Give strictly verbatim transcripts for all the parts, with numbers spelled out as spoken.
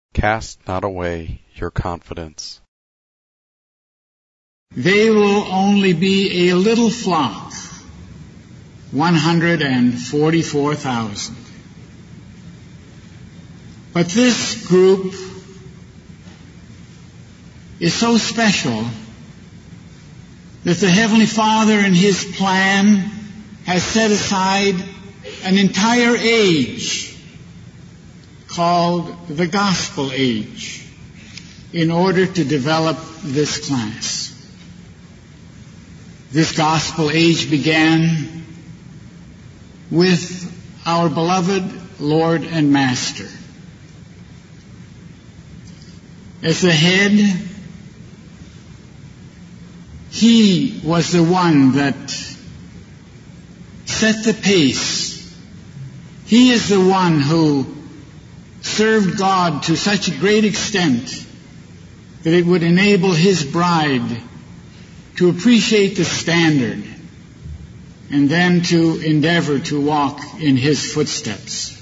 Cast not away your confidence. They will only be a little flock, one hundred forty-four thousand. But this group is so special that the Heavenly Father in His plan has set aside an entire age called the Gospel Age in order to develop this class. This Gospel Age began with our beloved Lord and Master. As the head, He was the one that set the pace. He is the one who served God to such a great extent that it would enable His bride to appreciate the standard and then to endeavor to walk in His footsteps.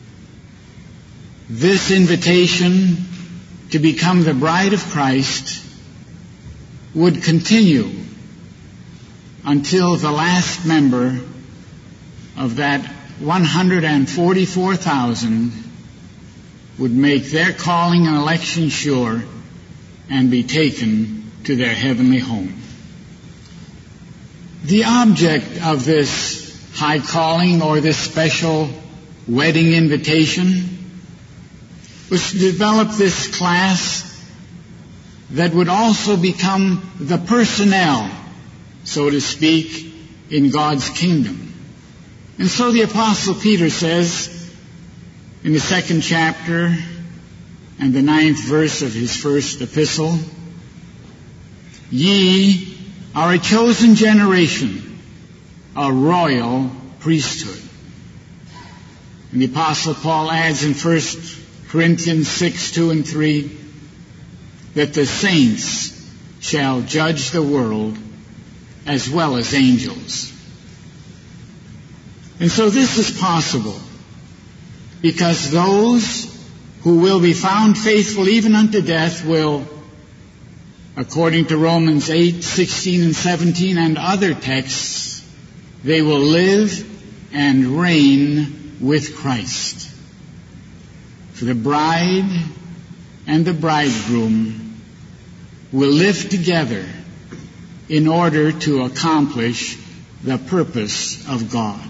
This invitation to become the bride of Christ would continue until the last member of that one hundred forty-four thousand would make their calling and election sure and be taken to their heavenly home. The object of this high calling or this special wedding invitation was to develop this class that would also become the personnel, so to speak, in God's kingdom. And so the Apostle Peter says in the second chapter and the ninth verse of his first epistle, "Ye are a chosen generation, a royal priesthood." And the Apostle Paul adds in First Corinthians six, two and three, that the saints shall judge the world as well as angels. And so this is possible because those who will be found faithful even unto death will, according to Romans eight, sixteen and seventeen and other texts, they will live and reign with Christ. For the bride and the bridegroom will live together in order to accomplish the purpose of God.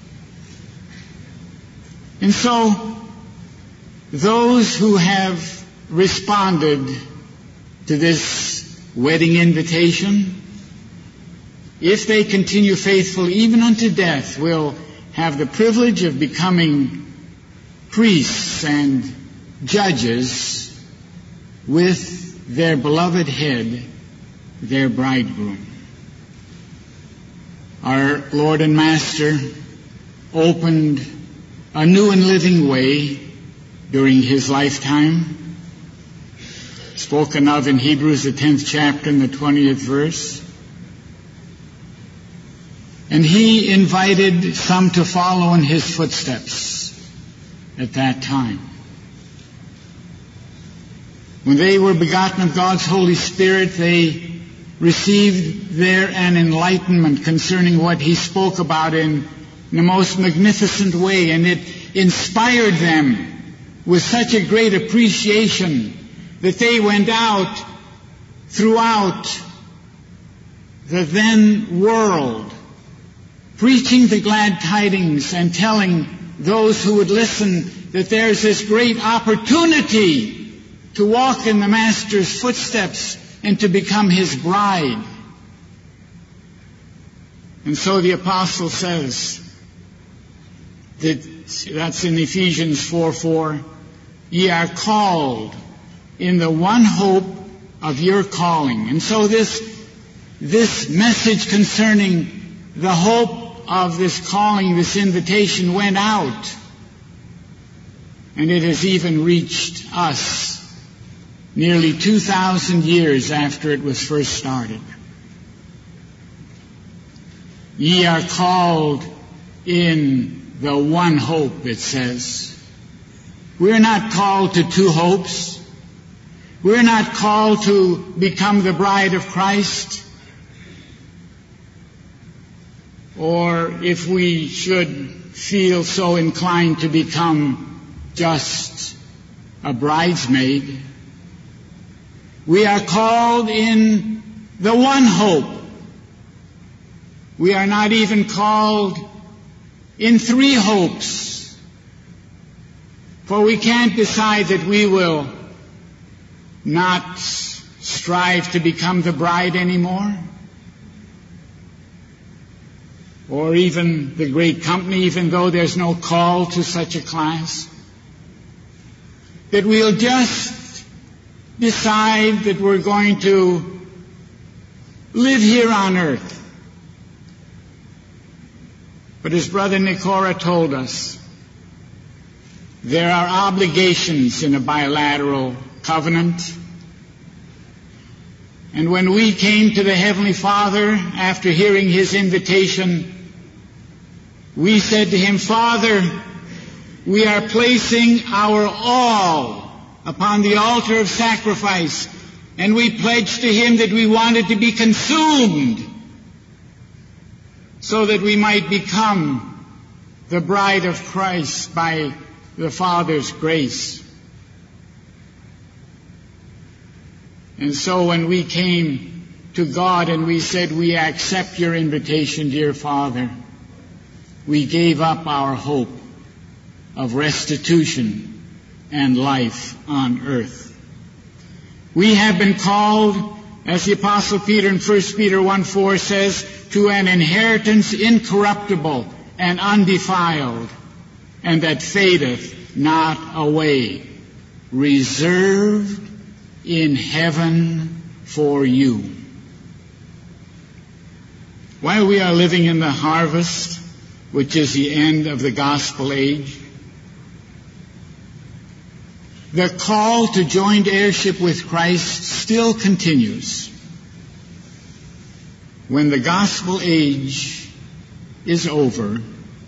And so, those who have responded to this wedding invitation, if they continue faithful even unto death, will have the privilege of becoming priests and judges with their beloved head, their bridegroom. Our Lord and Master opened a new and living way during His lifetime, spoken of in Hebrews, the tenth chapter and the twentieth verse. And He invited some to follow in His footsteps at that time. When they were begotten of God's Holy Spirit, they received there an enlightenment concerning what He spoke about in the most magnificent way, and it inspired them with such a great appreciation that they went out throughout the then world, preaching the glad tidings and telling those who would listen that there's this great opportunity to walk in the Master's footsteps and to become His bride. And so the Apostle says that, that's in Ephesians four four, "Ye are called in the one hope of your calling." And so this, this message concerning the hope of this calling, this invitation, went out. And it has even reached us nearly two thousand years after it was first started. Ye are called in the one hope, it says. We're not called to two hopes. We're not called to become the bride of Christ, or if we should feel so inclined to become just a bridesmaid. We are called in the one hope. We are not even called in three hopes, for we can't decide that we will not strive to become the bride anymore, or even the great company, even though there's no call to such a class. That we'll just decide that we're going to live here on earth. But as Brother Nikora told us, there are obligations in a bilateral covenant. And when we came to the Heavenly Father after hearing His invitation, we said to Him, Father, we are placing our all upon the altar of sacrifice, and we pledged to Him that we wanted to be consumed so that we might become the bride of Christ by the Father's grace. And so when we came to God and we said, we accept your invitation, dear Father, we gave up our hope of restitution and life on earth. We have been called, as the Apostle Peter in First Peter one four says, to an inheritance incorruptible and undefiled, and that fadeth not away, reserved in heaven for you. While we are living in the harvest, which is the end of the gospel age, the call to joint heirship with Christ still continues. When the gospel age is over,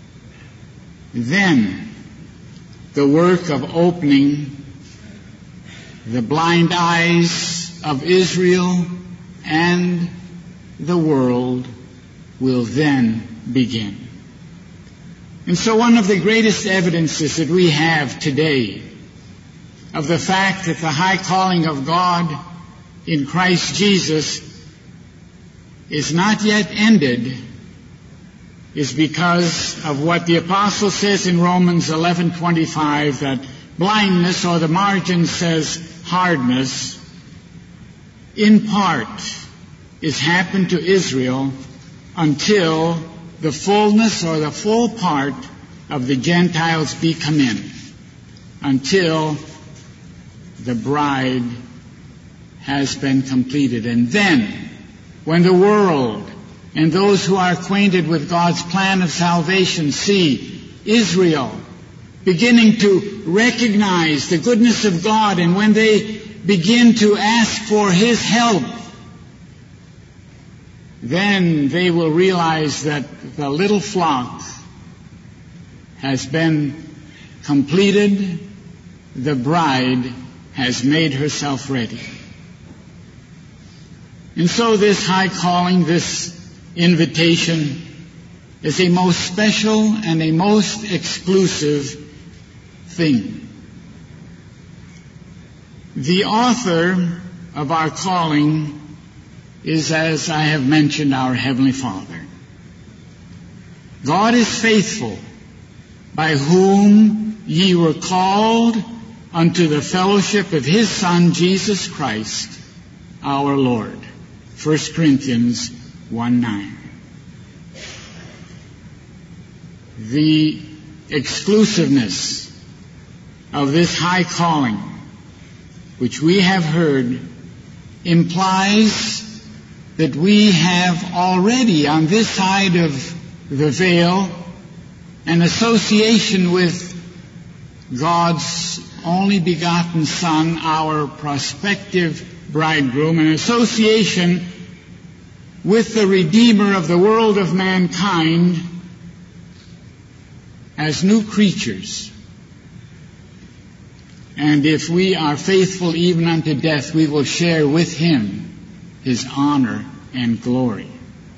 then the work of opening the blind eyes of Israel and the world will then begin. And so one of the greatest evidences that we have today of the fact that the high calling of God in Christ Jesus is not yet ended is because of what the apostle says in Romans eleven twenty-five, that blindness, or the margin says hardness, in part is happened to Israel until the fullness or the full part of the Gentiles be come in, until the bride has been completed. And then, when the world and those who are acquainted with God's plan of salvation see Israel beginning to recognize the goodness of God, and when they begin to ask for His help, then they will realize that the little flock has been completed, the bride has made herself ready. And so this high calling, this invitation, is a most special and a most exclusive thing. The author of our calling is, as I have mentioned, our Heavenly Father. God is faithful, by whom ye were called unto the fellowship of His Son, Jesus Christ, our Lord. First Corinthians one nine. The exclusiveness of this high calling, which we have heard, implies that we have already on this side of the veil an association with God's only begotten Son, our prospective bridegroom, an association with the Redeemer of the world of mankind as new creatures. And if we are faithful even unto death, we will share with him his honor and glory.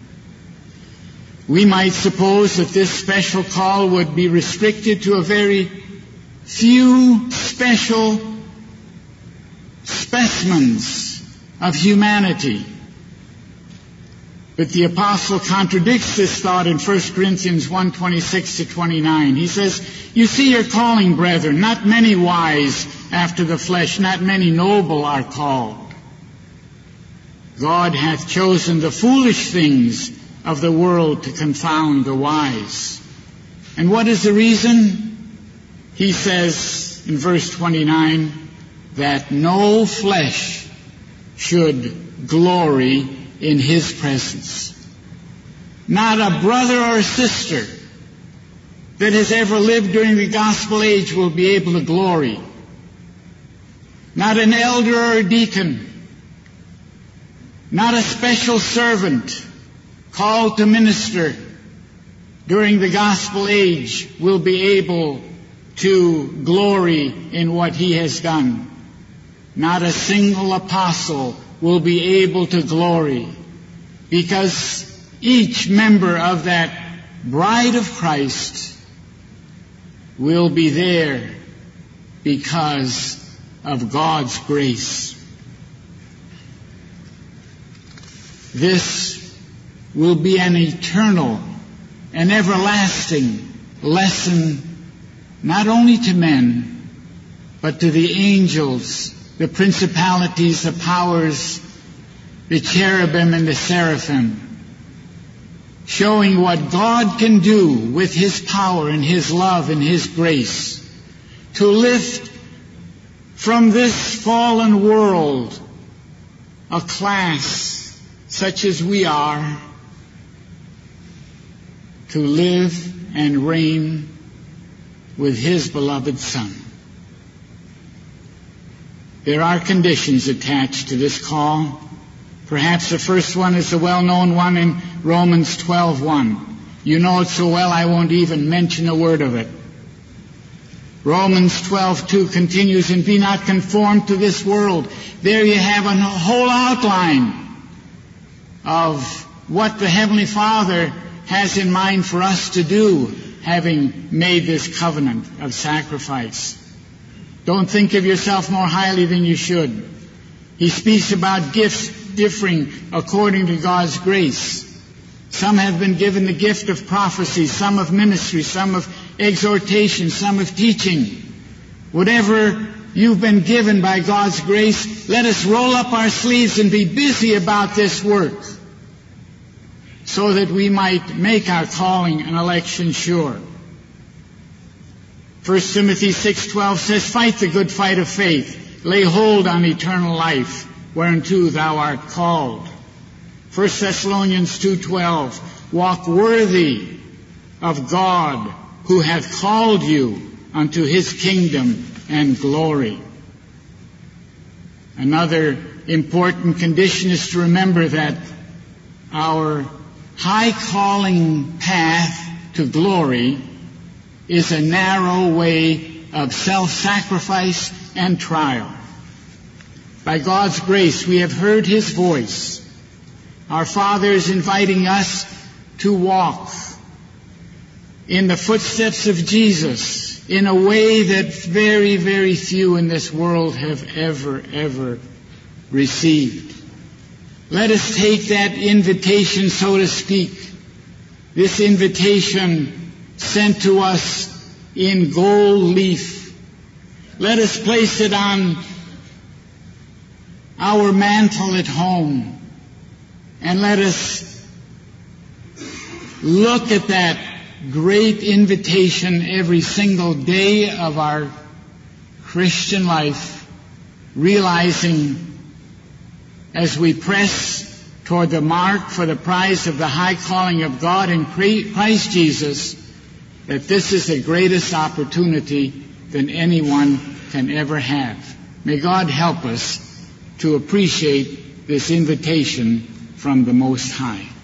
We might suppose that this special call would be restricted to a very few special specimens of humanity. But the apostle contradicts this thought in First Corinthians one, twenty-six to twenty-nine. He says, "You see your calling, brethren, not many wise after the flesh, not many noble are called. God hath chosen the foolish things of the world to confound the wise." And what is the reason? He says in verse twenty-nine, that no flesh should glory in his presence. Not a brother or a sister that has ever lived during the gospel age will be able to glory. Not an elder or a deacon. Not a special servant called to minister during the gospel age will be able to glory in what he has done. Not a single apostle will be able to glory, because each member of that bride of Christ will be there because of God's grace. This will be an eternal and everlasting lesson, not only to men, but to the angels, the principalities, the powers, the cherubim and the seraphim, showing what God can do with his power and his love and his grace to lift from this fallen world a class such as we are, to live and reign with his beloved Son. There are conditions attached to this call. Perhaps the first one is the well-known one in Romans twelve one. You know it so well I won't even mention a word of it. Romans twelve two continues, "And be not conformed to this world." There you have a whole outline of what the Heavenly Father has in mind for us to do, having made this covenant of sacrifice. Don't think of yourself more highly than you should. He speaks about gifts differing according to God's grace. Some have been given the gift of prophecy, some of ministry, some of exhortation, some of teaching. Whatever you've been given by God's grace, let us roll up our sleeves and be busy about this work, so that we might make our calling and election sure. First Timothy six twelve says, "Fight the good fight of faith. Lay hold on eternal life, whereunto thou art called." First Thessalonians two twelve, "Walk worthy of God, who hath called you unto his kingdom and glory." Another important condition is to remember that our high calling path to glory is a narrow way of self-sacrifice and trial. By God's grace, we have heard his voice. Our Father is inviting us to walk in the footsteps of Jesus in a way that very, very few in this world have ever, ever received. Let us take that invitation, so to speak, this invitation sent to us in gold leaf. Let us place it on our mantle at home, and let us look at that great invitation every single day of our Christian life, realizing as we press toward the mark for the prize of the high calling of God in Christ Jesus, that this is the greatest opportunity than anyone can ever have. May God help us to appreciate this invitation from the Most High.